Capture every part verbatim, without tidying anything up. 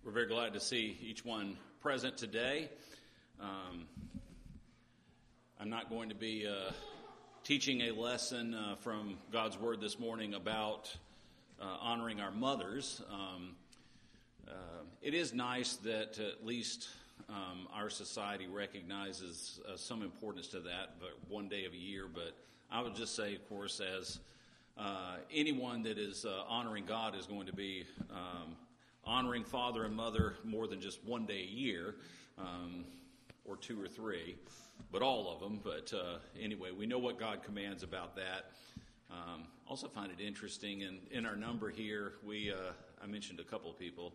We're very glad to see each one present today. Um, I'm not going to be uh, teaching a lesson uh, from God's Word this morning about uh, honoring our mothers. Um, uh, it is nice that at least um, our society recognizes uh, some importance to that, but one day of a year. But I would just say, of course, as uh, anyone that is uh, honoring God is going to be um, honoring father and mother more than just one day a year, um, or two or three, but all of them. But uh, anyway, we know what God commands about that. Um, also find it interesting, in, in our number here, we uh, I mentioned a couple of people.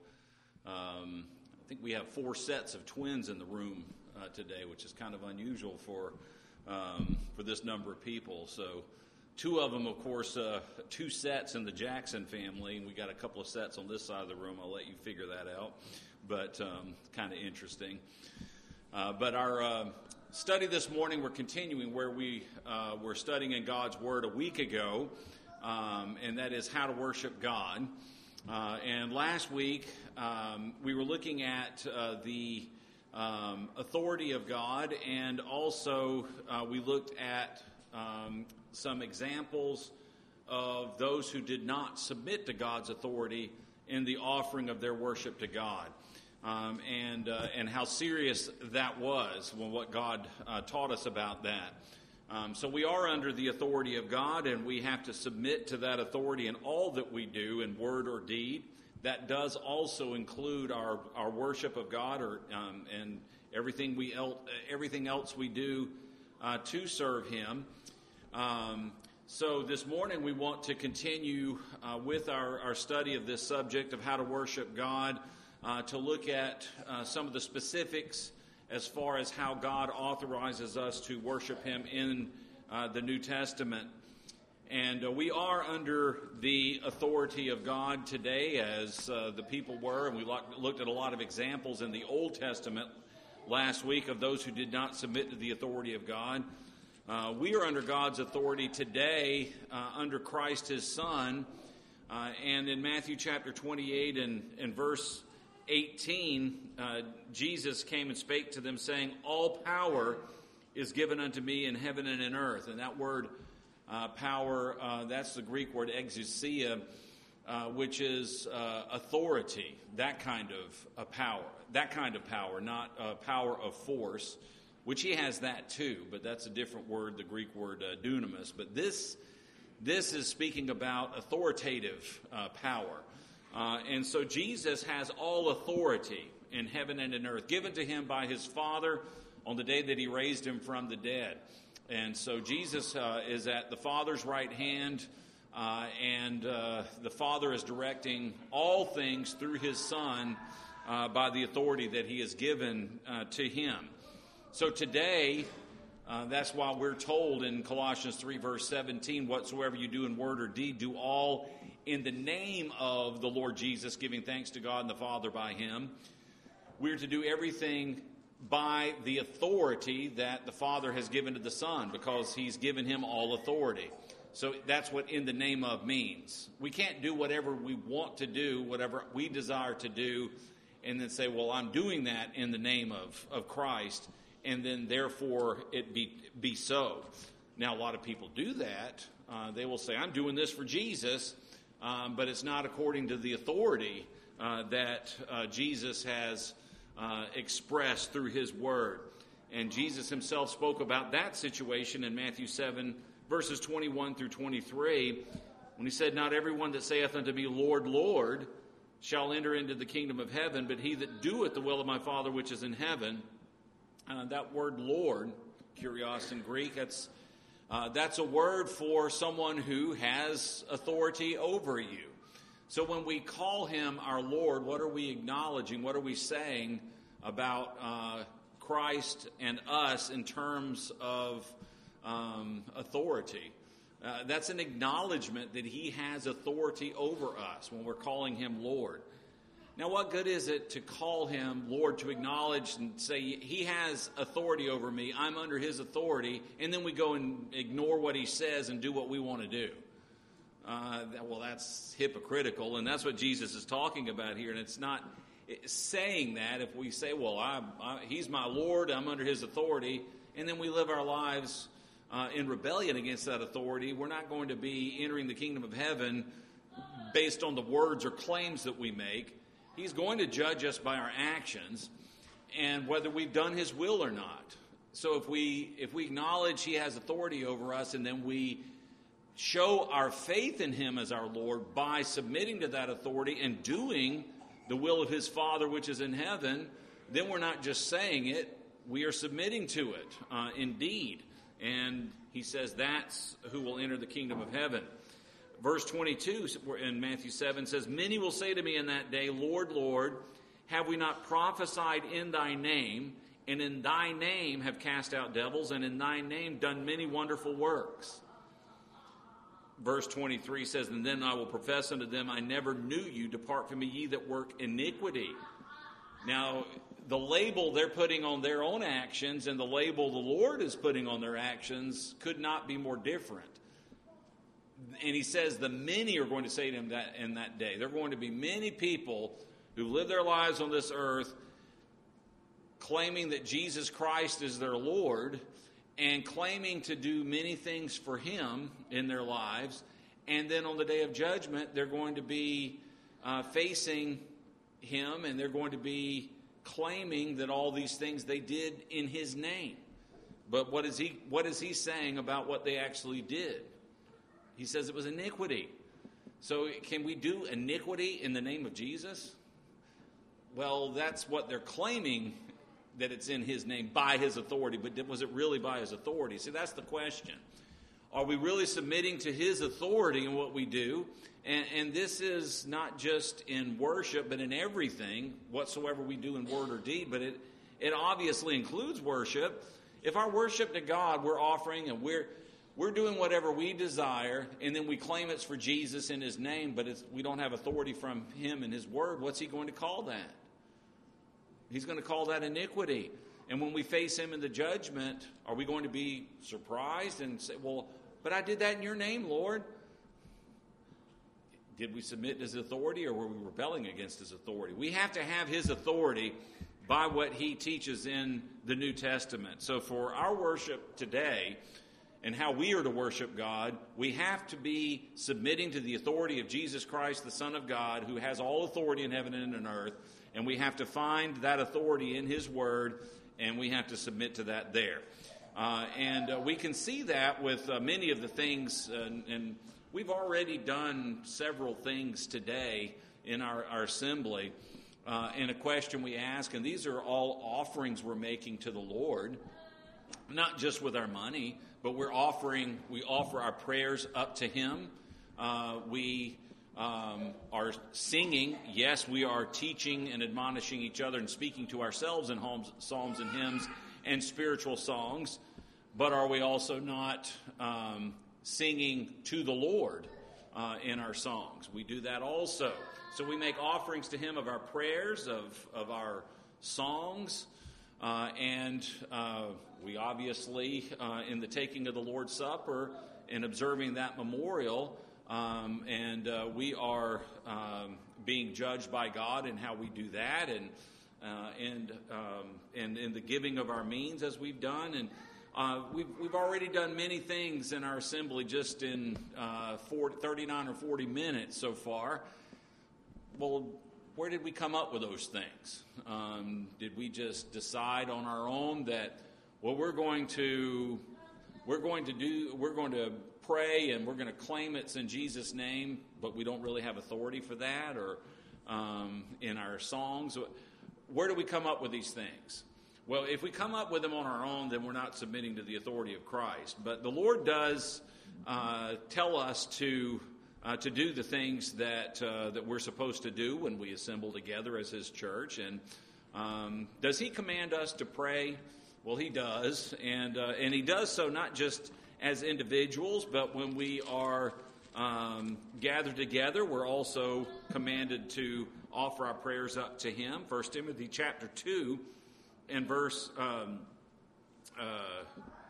Um, I think we have four sets of twins in the room uh, today, which is kind of unusual for um, for this number of people. So two of them, of course, uh, two sets in the Jackson family, and we got a couple of sets on this side of the room. I'll let you figure that out, but um, kind of interesting. Uh, but our uh, study this morning, we're continuing where we uh, were studying in God's Word a week ago, um, and that is how to worship God. Uh, and last week, um, we were looking at uh, the um, authority of God, and also uh, we looked at um, some examples of those who did not submit to God's authority in the offering of their worship to God, um, and uh, and how serious that was, when what God uh, taught us about that. Um, so we are under the authority of God, and we have to submit to that authority in all that we do, in word or deed. That does also include our, our worship of God, or um, and everything we el- everything else we do uh, to serve Him. Um, so this morning we want to continue uh, with our, our study of this subject of how to worship God, uh, to look at uh, some of the specifics as far as how God authorizes us to worship Him in uh, the New Testament. And uh, we are under the authority of God today, as uh, the people were, and we looked at a lot of examples in the Old Testament last week of those who did not submit to the authority of God. Uh, we are under God's authority today, uh, under Christ His Son. Uh, and in Matthew chapter twenty-eight and, and verse eighteen, uh, Jesus came and spake to them, saying, "All power is given unto me in heaven and in earth." And that word uh, power, uh, that's the Greek word exousia, uh, which is uh, authority, that kind of uh, power, that kind of power, not uh, power of force, which He has that too, but that's a different word, the Greek word uh, dunamis. But this this is speaking about authoritative uh, power. Uh, and so Jesus has all authority in heaven and in earth, given to Him by His Father on the day that He raised Him from the dead. And so Jesus uh, is at the Father's right hand, uh, and uh, the Father is directing all things through His Son uh, by the authority that He has given uh, to Him. So today, uh, that's why we're told in Colossians three, verse seventeen, "Whatsoever you do in word or deed, do all in the name of the Lord Jesus, giving thanks to God and the Father by Him." We're to do everything by the authority that the Father has given to the Son, because He's given Him all authority. So that's what "in the name of" means. We can't do whatever we want to do, whatever we desire to do, and then say, well, I'm doing that in the name of, of Christ, and then therefore it be be so. Now, a lot of people do that. Uh, they will say, I'm doing this for Jesus, um, but it's not according to the authority uh, that uh, Jesus has uh, expressed through His Word. And Jesus Himself spoke about that situation in Matthew seven, verses twenty-one through twenty-three, when He said, "Not everyone that saith unto me, Lord, Lord, shall enter into the kingdom of heaven, but he that doeth the will of my Father which is in heaven." Uh, that word Lord, kurios in Greek, that's, uh, that's a word for someone who has authority over you. So when we call Him our Lord, what are we acknowledging? What are we saying about uh, Christ and us in terms of um, authority? Uh, that's an acknowledgement that He has authority over us when we're calling Him Lord. Now, what good is it to call Him Lord, to acknowledge and say, He has authority over me, I'm under His authority, and then we go and ignore what He says and do what we want to do? Uh, well, that's hypocritical, and that's what Jesus is talking about here. And it's not saying that, if we say, well, I, I, he's my Lord, I'm under his authority, and then we live our lives uh, in rebellion against that authority, we're not going to be entering the kingdom of heaven based on the words or claims that we make. He's going to judge us by our actions and whether we've done his will or not. So if we if we acknowledge he has authority over us, and then we show our faith in him as our Lord by submitting to that authority and doing the will of his Father which is in heaven, then we're not just saying it, we are submitting to it uh, indeed. And he says that's who will enter the kingdom of heaven. Verse twenty-two in Matthew seven says, many will say to me in that day, Lord, Lord, have we not prophesied in thy name, and in thy name have cast out devils, and in thy name done many wonderful works? Verse twenty-three says, and then I will profess unto them, I never knew you. Depart from me, ye that work iniquity. Now, the label they're putting on their own actions and the label the Lord is putting on their actions could not be more different. And he says the many are going to say to him that in that day. There are going to be many people who live their lives on this earth claiming that Jesus Christ is their Lord and claiming to do many things for him in their lives. And then on the day of judgment, they're going to be uh, facing him, and they're going to be claiming that all these things they did in his name. But what is he, what is he saying about what they actually did? He says it was iniquity. So can we do iniquity in the name of Jesus? Well, that's what they're claiming, that it's in his name by his authority. But was it really by his authority? See, that's the question. Are we really submitting to his authority in what we do? And, and this is not just in worship, but in everything, whatsoever we do in word or deed. But it, it obviously includes worship. If our worship to God we're offering and we're we're doing whatever we desire, and then we claim it's for Jesus in his name, but it's, we don't have authority from him and his word, what's he going to call that? He's going to call that iniquity. And when we face him in the judgment, are we going to be surprised and say, well, but I did that in your name, Lord? Did we submit to his authority, or were we rebelling against his authority? We have to have his authority by what he teaches in the New Testament. So for our worship today and how we are to worship God, we have to be submitting to the authority of Jesus Christ, the Son of God, who has all authority in heaven and on earth. And we have to find that authority in his word, and we have to submit to that there. Uh, and uh, we can see that with uh, many of the things, uh, and we've already done several things today in our, our assembly. Uh, and a question we ask, and these are all offerings we're making to the Lord, not just with our money, but we're offering, we offer our prayers up to him. Uh, we um, are singing. Yes, we are teaching and admonishing each other and speaking to ourselves in psalms, psalms and hymns and spiritual songs. But are we also not um, singing to the Lord uh, in our songs? We do that also. So we make offerings to him of our prayers, of, of our songs, uh, and uh, we obviously, uh, in the taking of the Lord's Supper and observing that memorial, um, and uh, we are um, being judged by God in how we do that, and uh, and um, and in the giving of our means as we've done, and uh, we've we've already done many things in our assembly just in uh, forty, thirty-nine or forty minutes so far. Well, where did we come up with those things? Um, did we just decide on our own that, well, we're going to, we're going to do, we're going to pray and we're going to claim it's in Jesus' name, but we don't really have authority for that, or um, in our songs? Where do we come up with these things? Well, if we come up with them on our own, then we're not submitting to the authority of Christ. But the Lord does uh, tell us to Uh, to do the things that uh, that we're supposed to do when we assemble together as his church. And um, does he command us to pray? Well, he does, and uh, and he does so not just as individuals, but when we are um, gathered together, we're also commanded to offer our prayers up to him. First Timothy chapter two and verse um, uh,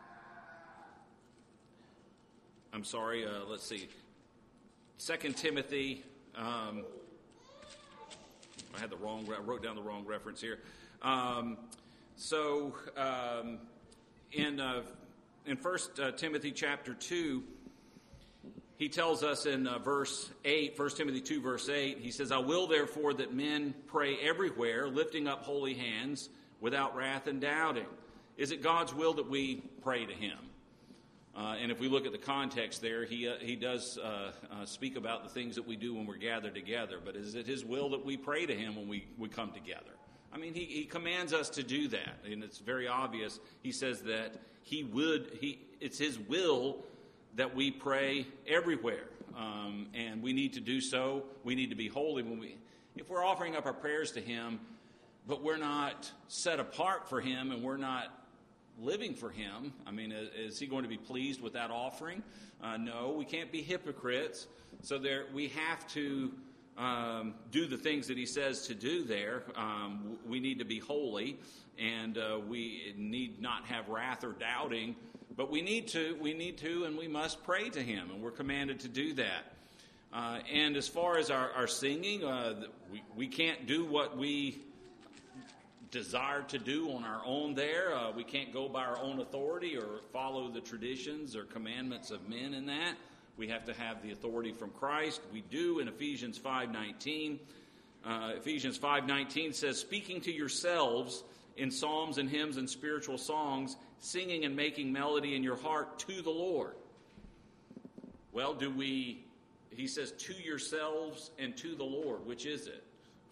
I'm sorry, uh, let's see. Second Timothy, um, I had the wrong, I wrote down the wrong reference here. Um, so um, in uh, in First uh, Timothy chapter two, he tells us in uh, verse eight, First Timothy two, verse eight, he says, I will therefore that men pray everywhere, lifting up holy hands, without wrath and doubting. Is it God's will that we pray to him? Uh, and if we look at the context there, he uh, he does uh, uh, speak about the things that we do when we're gathered together. But is it his will that we pray to him when we, we come together? I mean, he, he commands us to do that, and it's very obvious. He says that he would. He it's his will that we pray everywhere, um, and we need to do so. We need to be holy when we, if we're offering up our prayers to him, but we're not set apart for him, and we're not living for him. I mean, is he going to be pleased with that offering? Uh, no, we can't be hypocrites. So there, we have to um, do the things that he says to do there. Um, we need to be holy, and uh, we need not have wrath or doubting. But we need to, we need to, and we must pray to him, and we're commanded to do that. Uh, and as far as our, our singing, uh, we, we can't do what we desire to do on our own there. Uh, we can't go by our own authority or follow the traditions or commandments of men in that. We have to have the authority from Christ. We do in Ephesians five nineteen. Uh, Ephesians five nineteen says, speaking to yourselves in psalms and hymns and spiritual songs, singing and making melody in your heart to the Lord. Well, do we, he says, to yourselves and to the Lord. Which is it?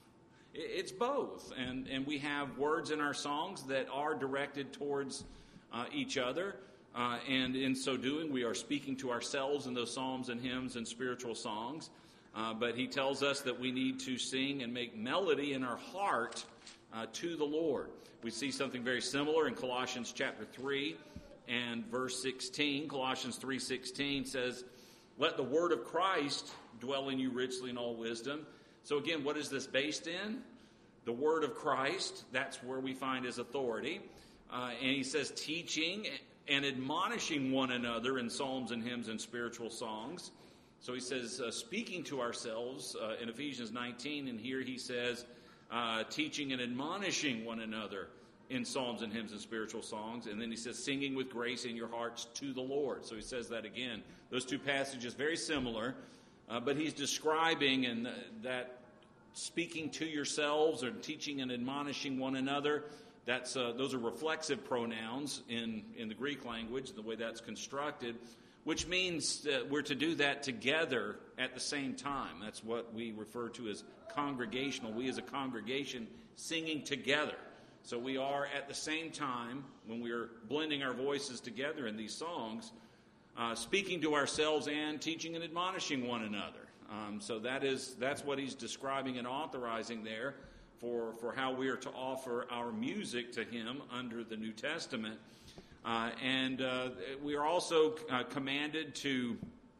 It's both, and, and we have words in our songs that are directed towards uh, each other, uh, and in so doing, we are speaking to ourselves in those psalms and hymns and spiritual songs, uh, but he tells us that we need to sing and make melody in our heart uh, to the Lord. We see something very similar in Colossians chapter three and verse sixteen. Colossians three sixteen says, let the word of Christ dwell in you richly in all wisdom. So again, what is this based in? The word of Christ. That's where we find his authority. Uh, and he says teaching and admonishing one another in psalms and hymns and spiritual songs. So he says uh, speaking to ourselves uh, in Ephesians nineteen. And here he says uh, teaching and admonishing one another in psalms and hymns and spiritual songs. And then he says singing with grace in your hearts to the Lord. So he says that again. Those two passages very similar. Uh, but he's describing and uh, that speaking to yourselves or teaching and admonishing one another, that's uh, those are reflexive pronouns in, in the Greek language, the way that's constructed, which means that we're to do that together at the same time. That's what we refer to as congregational. We as a congregation singing together. So we are at the same time, when we are blending our voices together in these songs, Uh, speaking to ourselves and teaching and admonishing one another. Um, so that is that's what he's describing and authorizing there for, for how we are to offer our music to him under the New Testament. Uh, and uh, we are also uh, commanded to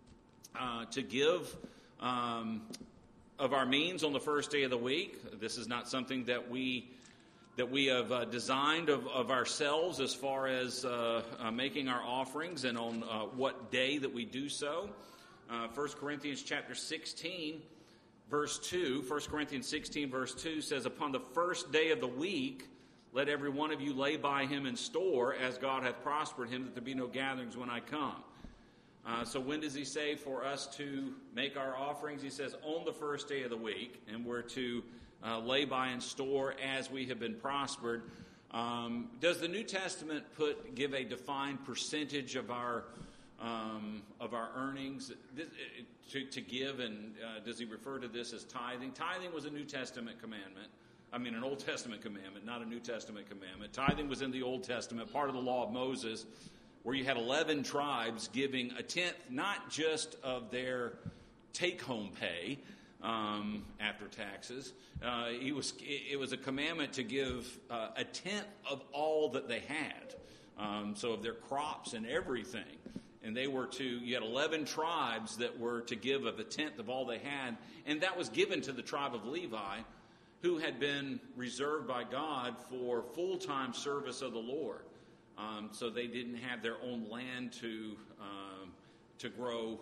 uh, to give um, of our means on the first day of the week. This is not something that we that we have uh, designed of, of ourselves as far as uh, uh, making our offerings and on uh, what day that we do so. Uh, First Corinthians chapter sixteen, verse two. First Corinthians sixteen, verse two says, upon the first day of the week, let every one of you lay by him in store, as God hath prospered him, that there be no gatherings when I come. Uh, so when does he say for us to make our offerings? He says on the first day of the week, and we're to Uh, lay by and store as we have been prospered. Um, does the New Testament put give a defined percentage of our um, of our earnings this, to, to give, and uh, does he refer to this as tithing? Tithing was a New Testament commandment. I mean, an Old Testament commandment, not a New Testament commandment. Tithing was in the Old Testament, part of the law of Moses, where you had eleven tribes giving a tenth, not just of their take-home pay, Um, after taxes. Uh, he was, it was a commandment to give uh, a tenth of all that they had. Um, so of their crops and everything. And they were to, you had eleven tribes that were to give of a tenth of all they had. And that was given to the tribe of Levi, who had been reserved by God for full-time service of the Lord. Um, so they didn't have their own land to, um, to grow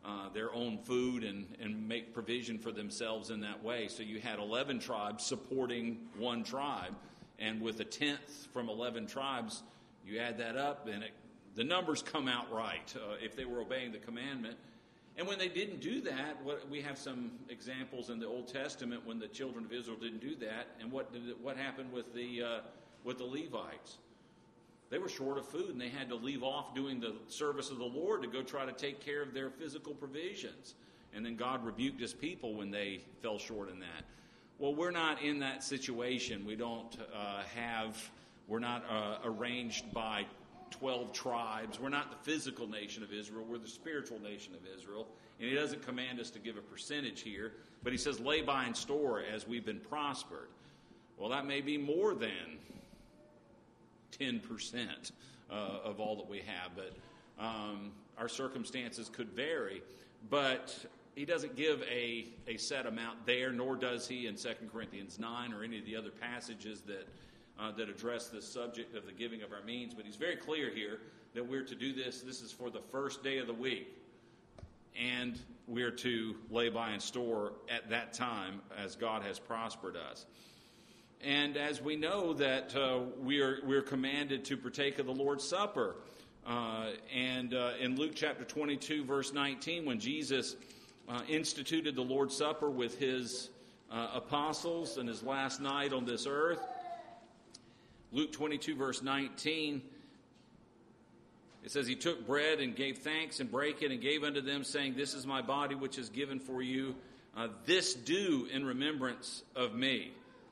uh, their own food and, and make provision for themselves in that way. So you had eleven tribes supporting one tribe, and with a tenth from eleven tribes, you add that up, and it, the numbers come out right uh, if they were obeying the commandment. And when they didn't do that, what, we have some examples in the Old Testament when the children of Israel didn't do that, and what did it, what happened with the uh, with the Levites? They were short of food, and they had to leave off doing the service of the Lord to go try to take care of their physical provisions. And then God rebuked his people when they fell short in that. Well, we're not in that situation. We don't uh, have, we're not uh, arranged by twelve tribes. We're not the physical nation of Israel. We're the spiritual nation of Israel. And he doesn't command us to give a percentage here, but he says, lay by and store as we've been prospered. Well, that may be more than ten percent uh, of all that we have, but um, our circumstances could vary. But he doesn't give a, a set amount there, nor does he in Second Corinthians nine or any of the other passages that uh, that address this subject of the giving of our means. But he's very clear here that we're to do this. This is for the first day of the week, and we're to lay by and store at that time as God has prospered us. And as we know that uh, we are we're commanded to partake of the Lord's Supper. Uh, and uh, in Luke chapter twenty-two, verse nineteen, when Jesus uh, instituted the Lord's Supper with his uh, apostles in his last night on this earth, Luke twenty-two, verse nineteen, it says, he took bread and gave thanks and brake it and gave unto them, saying, this is my body which is given for you. Uh, this do in remembrance of me.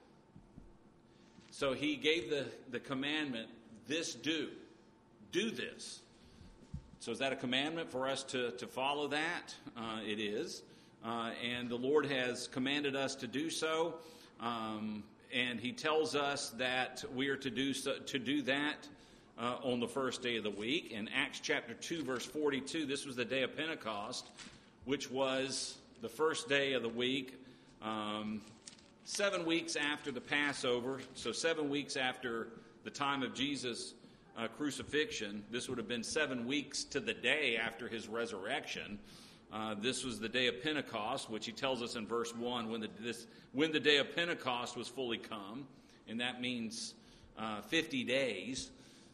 So he gave the, the commandment, this do. Do this. So is that a commandment for us to, to follow that? Uh, it is. Uh, and the Lord has commanded us to do so. Um, and he tells us that we are to do so, to do that uh, on the first day of the week. In Acts chapter two, verse forty-two, this was the day of Pentecost, which was the first day of the week. Um Seven weeks after the Passover, so seven weeks after the time of Jesus' uh, crucifixion, this would have been seven weeks to the day after his resurrection. Uh, this was the day of Pentecost, which he tells us in verse one, when the, this, when the day of Pentecost was fully come, and that means uh, fifty days,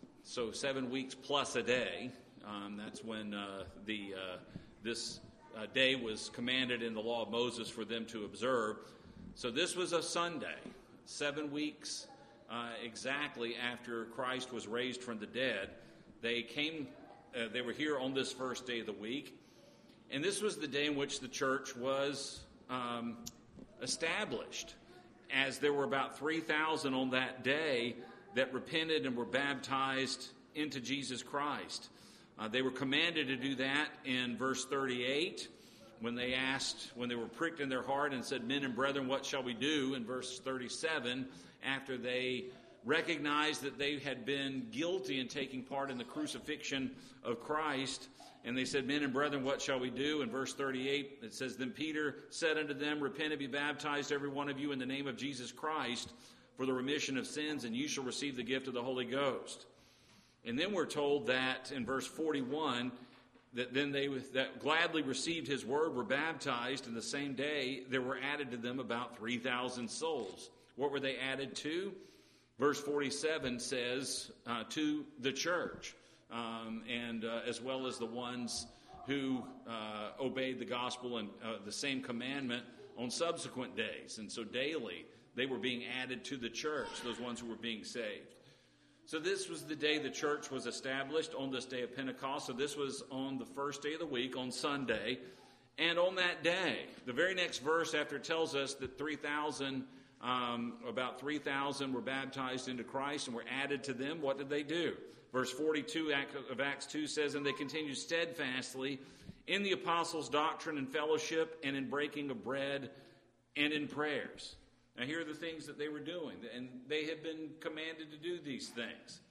so seven weeks plus a day. Um, that's when uh, the uh, this uh, day was commanded in the law of Moses for them to observe. So this was a Sunday, seven weeks uh, exactly after Christ was raised from the dead. They came, uh, they were here on this first day of the week, and this was the day in which the church was um, established, as there were about three thousand on that day that repented and were baptized into Jesus Christ. Uh, they were commanded to do that in verse thirty-eight. When they asked, when they were pricked in their heart and said, men and brethren, what shall we do? In verse thirty-seven, after they recognized that they had been guilty in taking part in the crucifixion of Christ, and they said, men and brethren, what shall we do? In verse thirty-eight, it says, then Peter said unto them, repent and be baptized, every one of you, in the name of Jesus Christ, for the remission of sins, and you shall receive the gift of the Holy Ghost. And then we're told that in verse forty-one, that then they that gladly received his word were baptized, and the same day there were added to them about three thousand souls. What were they added to? Verse forty-seven says, uh, to the church, um, and uh, as well as the ones who uh, obeyed the gospel and uh, the same commandment on subsequent days. And so daily they were being added to the church, those ones who were being saved. So this was the day the church was established, on this day of Pentecost. So this was on the first day of the week, on Sunday. And on that day, the very next verse after it tells us that three thousand, um, about three thousand were baptized into Christ and were added to them, what did they do? Verse forty-two of Acts two says, and they continued steadfastly in the apostles' doctrine and fellowship, and in breaking of bread, and in prayers. Now, here are the things that they were doing, and they had been commanded to do these things.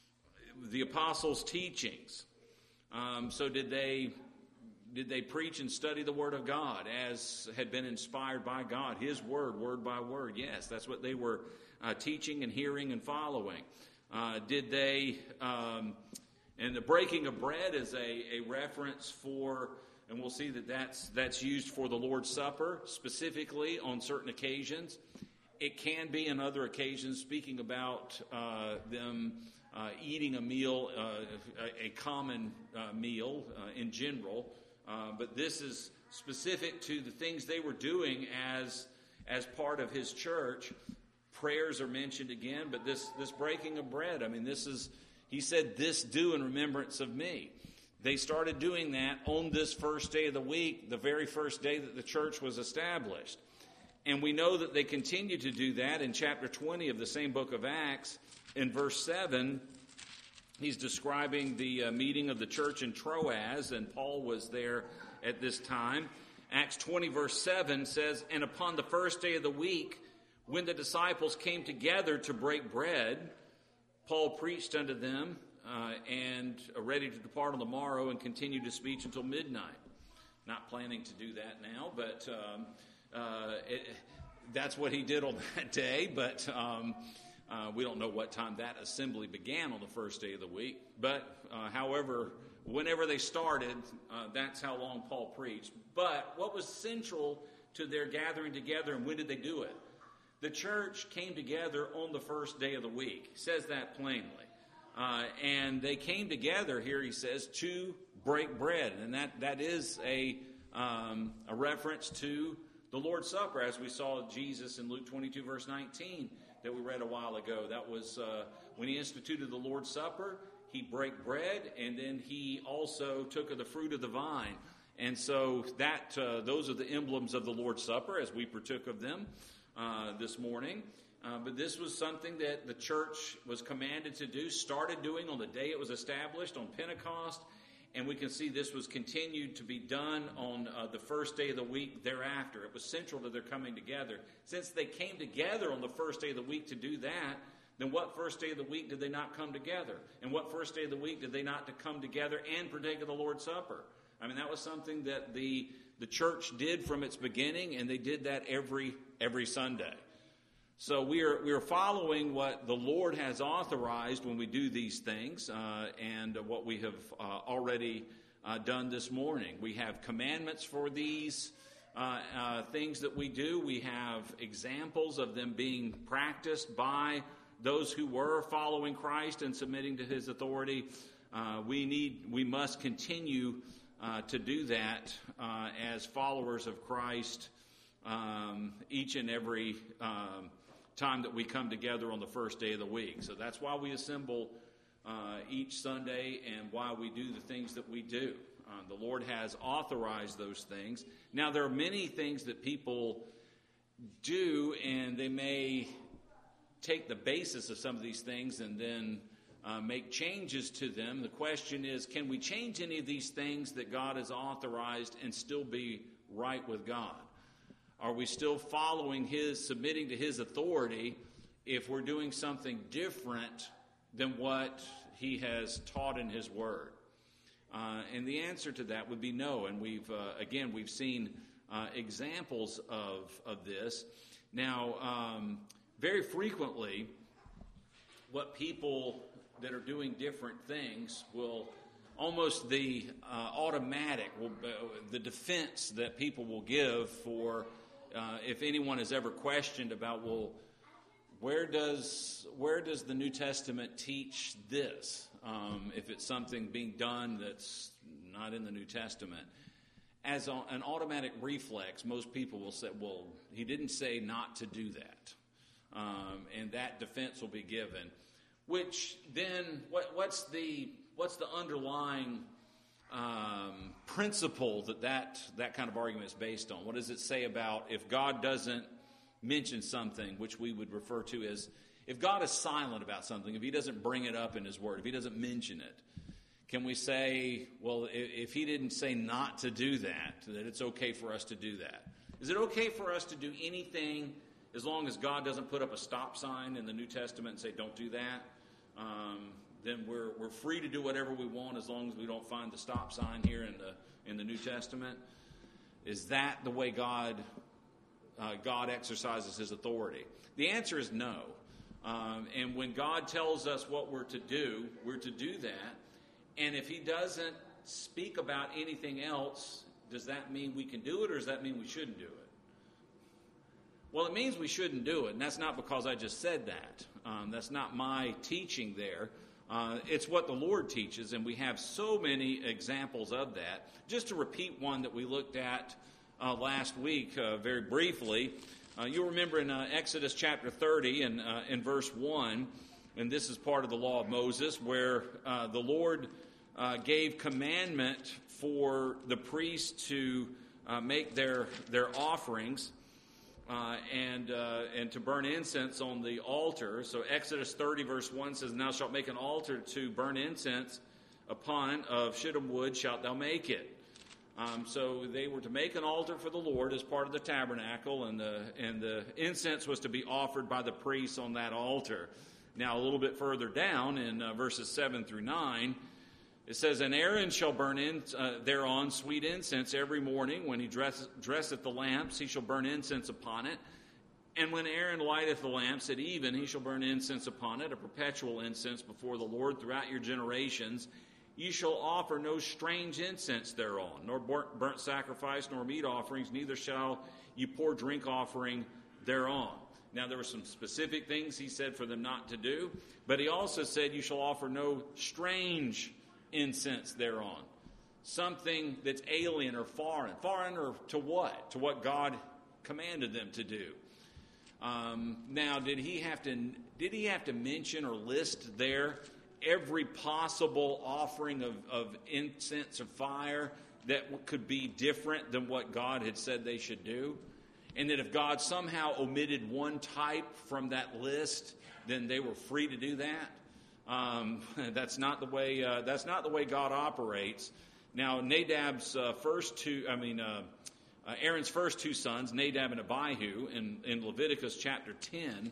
The apostles' teachings. Um, so did they did they preach and study the Word of God as had been inspired by God? His Word, word by word. Yes, that's what they were uh, teaching and hearing and following. Uh, did they, um, and the breaking of bread is a, a reference for And we'll see that that's, that's used for the Lord's Supper, specifically on certain occasions. It can be on other occasions, speaking about uh, them uh, eating a meal, uh, a, a common uh, meal uh, in general. Uh, but this is specific to the things they were doing as, as part of his church. Prayers are mentioned again, but this, this breaking of bread, I mean, this is, he said, this do in remembrance of me. They started doing that on this first day of the week, the very first day that the church was established. And we know that they continue to do that in chapter twenty of the same book of Acts. In verse seven, he's describing the uh, meeting of the church in Troas, and Paul was there at this time. Acts twenty verse seven says, "And upon the first day of the week, when the disciples came together to break bread, Paul preached unto them, uh, and uh, ready to depart on the morrow, and continued his speech until midnight." Not planning to do that now, but um, uh, it, that's what he did on that day. But um, uh, we don't know what time that assembly began on the first day of the week. But uh, however, whenever they started, uh, that's how long Paul preached. But what was central to their gathering together, and when did they do it? The church came together on the first day of the week. He says that plainly. Uh, and they came together, here he says, to break bread. And that, that is a, um, a reference to the Lord's Supper, as we saw Jesus in Luke twenty-two, verse nineteen, that we read a while ago. That was uh, when he instituted the Lord's Supper, he brake bread, and then he also took of the fruit of the vine. And so that uh, those are the emblems of the Lord's Supper as we partook of them uh, this morning. Uh, but this was something that the church was commanded to do, started doing on the day it was established, on Pentecost. And we can see this was continued to be done on uh, the first day of the week thereafter. It was central to their coming together. Since they came together on the first day of the week to do that, then what first day of the week did they not come together? And what first day of the week did they not to come together and partake of the Lord's Supper? I mean, that was something that the the church did from its beginning, and they did that every every Sunday. So we are we are following what the Lord has authorized when we do these things, uh, and what we have uh, already uh, done this morning. We have commandments for these uh, uh, things that we do. We have examples of them being practiced by those who were following Christ and submitting to His authority. Uh, we need we must continue uh, to do that uh, as followers of Christ um, each and every Um, time that we come together on the first day of the week. So that's why we assemble uh, each Sunday and why we do the things that we do. Uh, the Lord has authorized those things. Now, there are many things that people do, and they may take the basis of some of these things and then uh, make changes to them. The question is, can we change any of these things that God has authorized and still be right with God? Are we still following His, submitting to His authority if we're doing something different than what He has taught in His Word? Uh, and the answer to that would be no. And we've, uh, again, we've seen uh, examples of, of this. Now, um, very frequently, what people that are doing different things will almost the uh, automatic, will, uh, the defense that people will give for Uh, if anyone has ever questioned about, well, where does where does the New Testament teach this? Um, if it's something being done that's not in the New Testament, as a, an automatic reflex, most people will say, well, he didn't say not to do that, um, and that defense will be given. Which then, what, what's the what's the underlying Um, principle that, that that kind of argument is based on? What does it say about if God doesn't mention something, which we would refer to as, if God is silent about something, if He doesn't bring it up in His Word, if He doesn't mention it, can we say, well, if, if He didn't say not to do that, that it's okay for us to do that? Is it okay for us to do anything as long as God doesn't put up a stop sign in the New Testament and say, don't do that? Um, then we're we're free to do whatever we want as long as we don't find the stop sign here in the in the New Testament. Is that the way God uh, God exercises His authority? The answer is no. Um, and when God tells us what we're to do, we're to do that. And if He doesn't speak about anything else, Does that mean we can do it, or does that mean we shouldn't do it? Well, it means we shouldn't do it, and that's not because I just said that. Um, that's not my teaching there. Uh, it's what the Lord teaches, and we have so many examples of that. Just to repeat one that we looked at uh, last week uh, very briefly, uh, you'll remember in uh, Exodus chapter thirty and uh, in verse one, and this is part of the law of Moses, where uh, the Lord uh, gave commandment for the priests to uh, make their, their offerings uh, and uh, and to burn incense on the altar. So Exodus thirty verse one says, "Thou shalt make an altar to burn incense upon, of shittim wood shalt thou make it." Um, so they were to make an altar for the Lord as part of the tabernacle, and the and the incense was to be offered by the priests on that altar. Now a little bit further down in uh, verses seven through nine, it says, "And Aaron shall burn in uh, thereon sweet incense every morning. When he dress, dresseth the lamps, he shall burn incense upon it. And when Aaron lighteth the lamps at even, he shall burn incense upon it, a perpetual incense before the Lord throughout your generations. Ye shall offer no strange incense thereon, nor burnt sacrifice, nor meat offerings, neither shall ye pour drink offering thereon." Now, there were some specific things he said for them not to do, but he also said, "You shall offer no strange incense thereon." Something that's alien or foreign. Foreign or to what? To what God commanded them to do. Um, now, did he have to did he have to mention or list there every possible offering of, of incense or fire that could be different than what God had said they should do? And that if God somehow omitted one type from that list, then they were free to do that? Um, that's not the way. Uh, that's not the way God operates. Now, Nadab's uh, first two, I mean, uh, uh, Aaron's first two sons, Nadab and Abihu, in, in Leviticus chapter ten,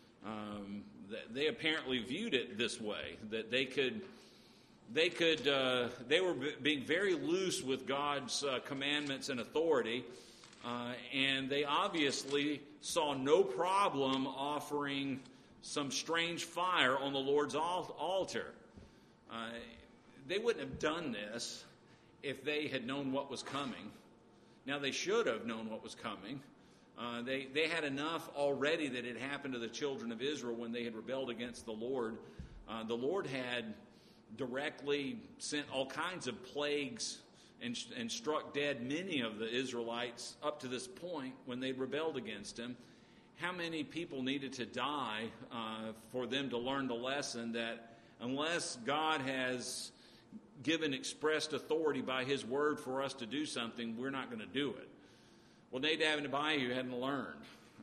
um, they apparently viewed it this way: that they could, they could, uh, they were b- being very loose with God's uh, commandments and authority, uh, and they obviously saw no problem offering some strange fire on the Lord's altar. Uh, they wouldn't have done this if they had known what was coming. Now, they should have known what was coming. Uh, they, they had enough already that had happened to the children of Israel when they had rebelled against the Lord. Uh, the Lord had directly sent all kinds of plagues and, and struck dead many of the Israelites up to this point when they rebelled against him. How many people needed to die uh, for them to learn the lesson that unless God has given expressed authority by his word for us to do something, we're not going to do it? Well, Nadab and Abihu hadn't learned.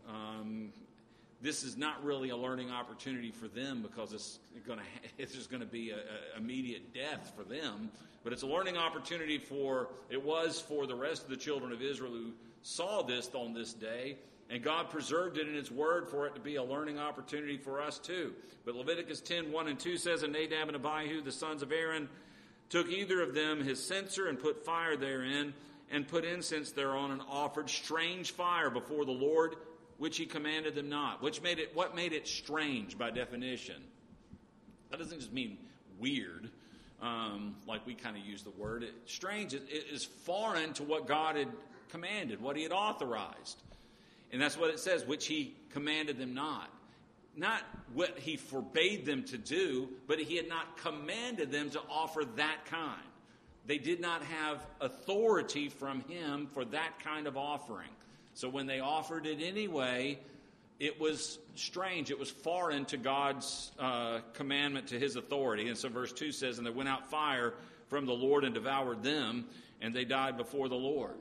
Um, this is not really a learning opportunity for them because it's going to it's just going to be an immediate death for them. But it's a learning opportunity for it was for the rest of the children of Israel who saw this on this day. And God preserved it in his word for it to be a learning opportunity for us too. But Leviticus ten, one and two says, "And Nadab and Abihu, the sons of Aaron, took either of them his censer and put fire therein, and put incense thereon, and offered strange fire before the Lord, which he commanded them not." Which made it, what made it strange by definition? That doesn't just mean weird, um, like we kind of use the word. It, strange it, it is foreign to what God had commanded, what he had authorized. And that's what it says, which he commanded them not. Not what he forbade them to do, but he had not commanded them to offer that kind. They did not have authority from him for that kind of offering. So when they offered it anyway, it was strange. It was foreign to God's uh, commandment, to his authority. And so verse two says, "And there went out fire from the Lord and devoured them, and they died before the Lord."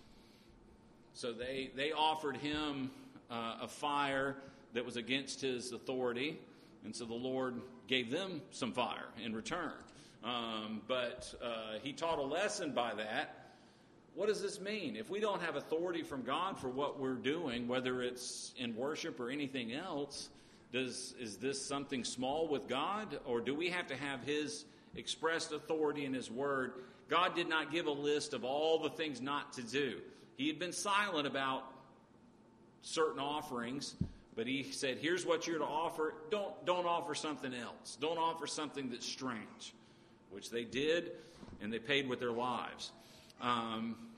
So they, they offered him uh, a fire that was against his authority, and so the Lord gave them some fire in return. Um, but uh, he taught a lesson by that. What does this mean? If we don't have authority from God for what we're doing, whether it's in worship or anything else, does is this something small with God, or do we have to have his expressed authority in his word? God did not give a list of all the things not to do. He had been silent about certain offerings, but he said, here's what you're to offer. Don't, don't offer something else. Don't offer something that's strange, which they did, and they paid with their lives. Um,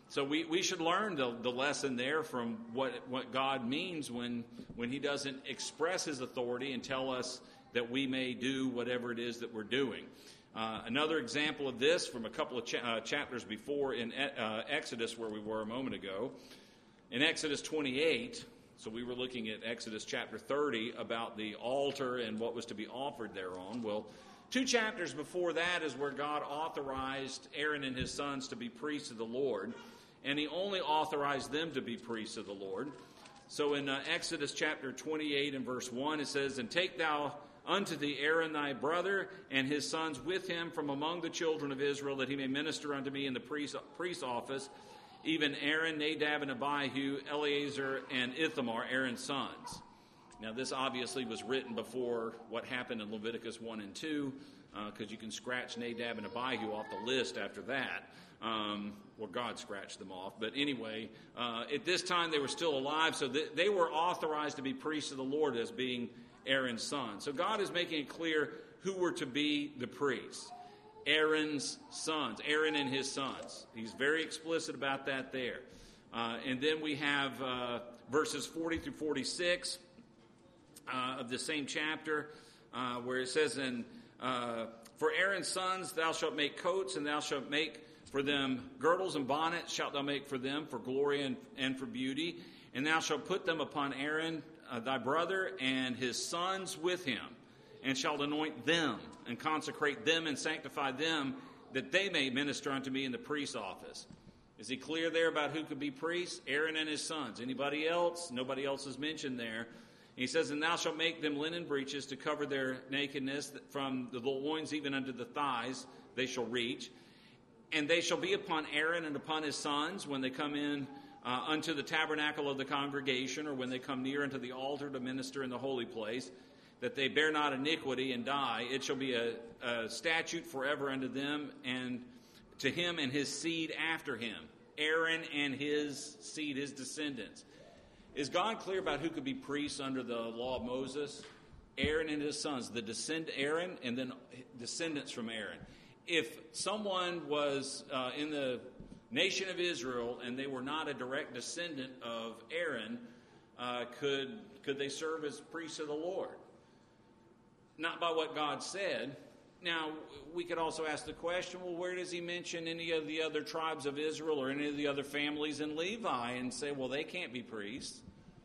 So we, we should learn the, the lesson there from what what God means when when he doesn't express his authority and tell us that we may do whatever it is that we're doing. Uh, another example of this from a couple of cha- uh, chapters before in uh, Exodus, where we were a moment ago. In Exodus twenty-eight, so we were looking at Exodus chapter thirty about the altar and what was to be offered thereon. Well, two chapters before that is where God authorized Aaron and his sons to be priests of the Lord, and he only authorized them to be priests of the Lord. So in uh, Exodus chapter twenty-eight and verse one, it says, "And take thou unto thee Aaron thy brother and his sons with him from among the children of Israel, that he may minister unto me in the priest, priest office, even Aaron, Nadab, and Abihu, Eleazar, and Ithamar, Aaron's sons." Now this obviously was written before what happened in Leviticus one and two, because uh, you can scratch Nadab and Abihu off the list after that. Um, well, God scratched them off. But anyway, uh, at this time they were still alive, so th- they were authorized to be priests of the Lord as being Aaron's sons. So God is making it clear who were to be the priests. Aaron's sons, Aaron and his sons. He's very explicit about that there. Uh, and then we have uh, verses forty through forty-six uh, of the same chapter, uh, where it says, "And uh, for Aaron's sons thou shalt make coats, and thou shalt make for them girdles and bonnets shalt thou make for them for glory and, and for beauty. And thou shalt put them upon Aaron uh, thy brother and his sons with him, and shalt anoint them and consecrate them and sanctify them, that they may minister unto me in the priest's office." Is he clear there about who could be priests? Aaron and his sons. Anybody else? Nobody else is mentioned there. He says, "And thou shalt make them linen breeches to cover their nakedness, from the loins even unto the thighs they shall reach. And they shall be upon Aaron and upon his sons when they come in uh, unto the tabernacle of the congregation, or when they come near unto the altar to minister in the holy place, that they bear not iniquity and die. It shall be a, a statute forever unto them, and to him and his seed after him." Aaron and his seed, his descendants. Is God clear about who could be priests under the law of Moses? Aaron and his sons, the descend Aaron, and then descendants from Aaron. If someone was uh, in the nation of Israel and they were not a direct descendant of Aaron, uh, could could they serve as priests of the Lord? Not by what God said. Now, we could also ask the question, well, where does he mention any of the other tribes of Israel or any of the other families in Levi, and say, well, they can't be priests?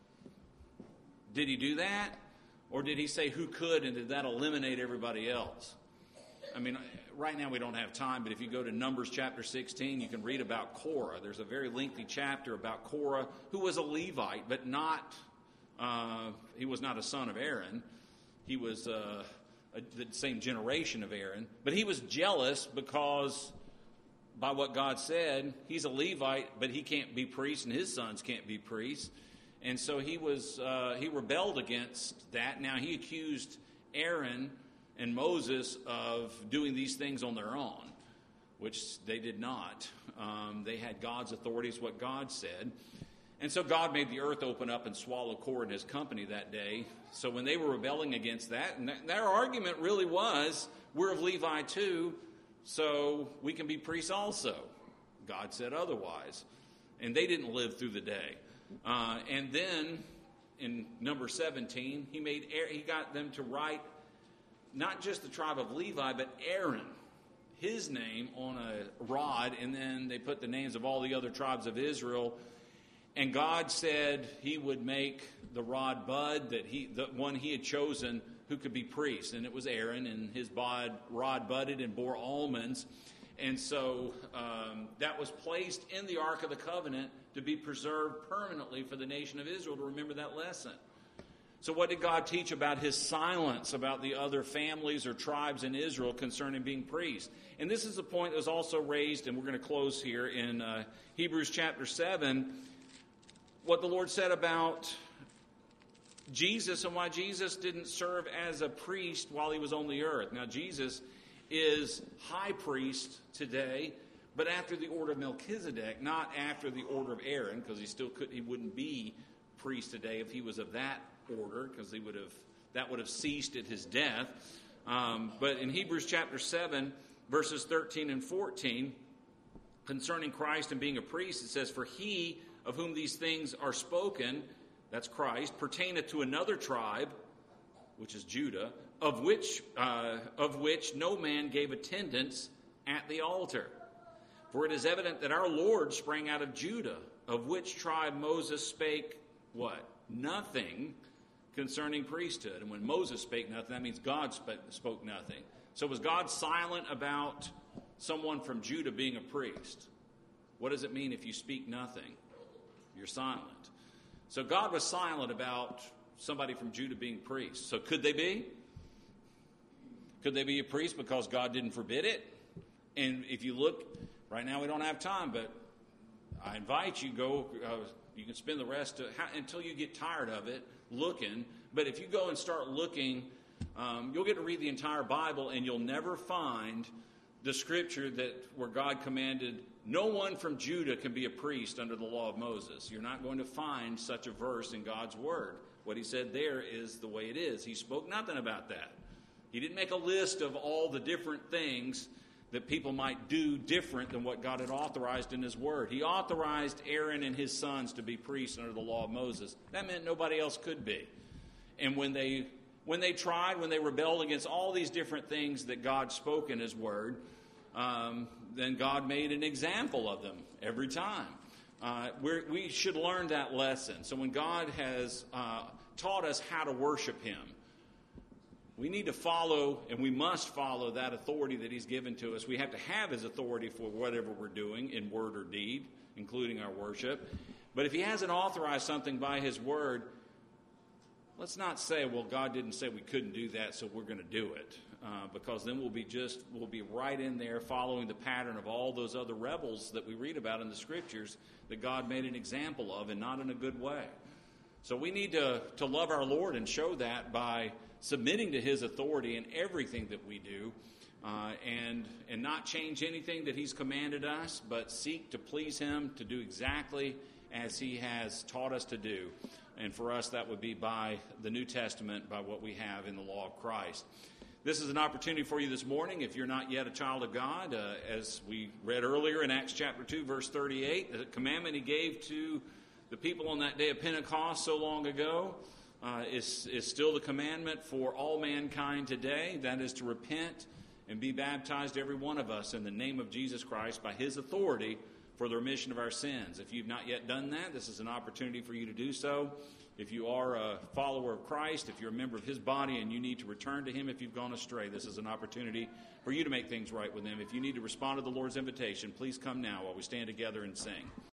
Did he do that? Or did he say who could, and did that eliminate everybody else? I mean, right now we don't have time, but if you go to Numbers chapter sixteen, you can read about Korah. There's a very lengthy chapter about Korah, who was a Levite, but not, uh, he was not a son of Aaron. He was uh, a, the same generation of Aaron. But he was jealous because, by what God said, he's a Levite, but he can't be priest, and his sons can't be priests. And so he was uh, he rebelled against that. Now, he accused Aaron and Moses of doing these things on their own, which they did not. Um, they had God's authority, is what God said. And so God made the earth open up and swallow Korah and his company that day. So when they were rebelling against that, and that, their argument really was, we're of Levi too, so we can be priests also. God said otherwise. And they didn't live through the day. Uh, and then in number seventeen, he made he got them to write not just the tribe of Levi, but Aaron, his name, on a rod, and then they put the names of all the other tribes of Israel. And God said he would make the rod bud, that he the one he had chosen who could be priest, and it was Aaron, and his bod, rod budded and bore almonds. And so um, that was placed in the Ark of the Covenant to be preserved permanently for the nation of Israel to remember that lesson. So what did God teach about his silence about the other families or tribes in Israel concerning being priests? And this is a point that was also raised, and we're going to close here, in uh, Hebrews chapter seven, what the Lord said about Jesus and why Jesus didn't serve as a priest while he was on the earth. Now, Jesus is high priest today, but after the order of Melchizedek, not after the order of Aaron, because he still could he wouldn't be priest today if he was of that order, because he would have that would have ceased at his death. Um, but in Hebrews chapter seven, verses thirteen and fourteen, concerning Christ and being a priest, it says, "For he of whom these things are spoken," that's Christ, "pertaineth to another tribe," which is Judah, of which uh, of which no man gave attendance at the altar. For it is evident that our Lord sprang out of Judah, of which tribe Moses spake what? Nothing concerning priesthood. And when Moses spake nothing, that means God spoke nothing. So was God silent about someone from Judah being a priest? What does it mean if you speak nothing? You're silent. So God was silent about somebody from Judah being priest. So could they be? Could they be a priest because God didn't forbid it? And if you look, right now we don't have time, but I invite you, go, uh, you can spend the rest of, how, until you get tired of it, looking. But if you go and start looking, um, you'll get to read the entire Bible, and you'll never find the scripture that where God commanded no one from Judah can be a priest under the law of Moses. You're not going to find such a verse in God's word. What he said there is the way it is. He spoke nothing about that. He didn't make a list of all the different things that people might do different than what God had authorized in his word. He authorized Aaron and his sons to be priests under the law of Moses. That meant nobody else could be. And when they when they tried, when they rebelled against all these different things that God spoke in his word, um, then God made an example of them every time. Uh, we're, we should learn that lesson. So when God has uh, taught us how to worship him, we need to follow, and we must follow that authority that he's given to us. We have to have his authority for whatever we're doing in word or deed, including our worship. But if he hasn't authorized something by his word, let's not say, well, God didn't say we couldn't do that, so we're going to do it. Uh, because then we'll be just, we'll be right in there following the pattern of all those other rebels that we read about in the scriptures that God made an example of, and not in a good way. So we need to, to love our Lord and show that by submitting to his authority in everything that we do, uh, and and not change anything that he's commanded us, but seek to please him, to do exactly as he has taught us to do. And for us, that would be by the New Testament, by what we have in the law of Christ. This is an opportunity for you this morning, if you're not yet a child of God, uh, as we read earlier in Acts chapter two, verse thirty-eight, the commandment he gave to the people on that day of Pentecost so long ago, Uh, is, is still the commandment for all mankind today. That is to repent and be baptized, every one of us, in the name of Jesus Christ by his authority for the remission of our sins. If you've not yet done that, this is an opportunity for you to do so. If you are a follower of Christ, if you're a member of his body and you need to return to him if you've gone astray, this is an opportunity for you to make things right with him. If you need to respond to the Lord's invitation, please come now while we stand together and sing.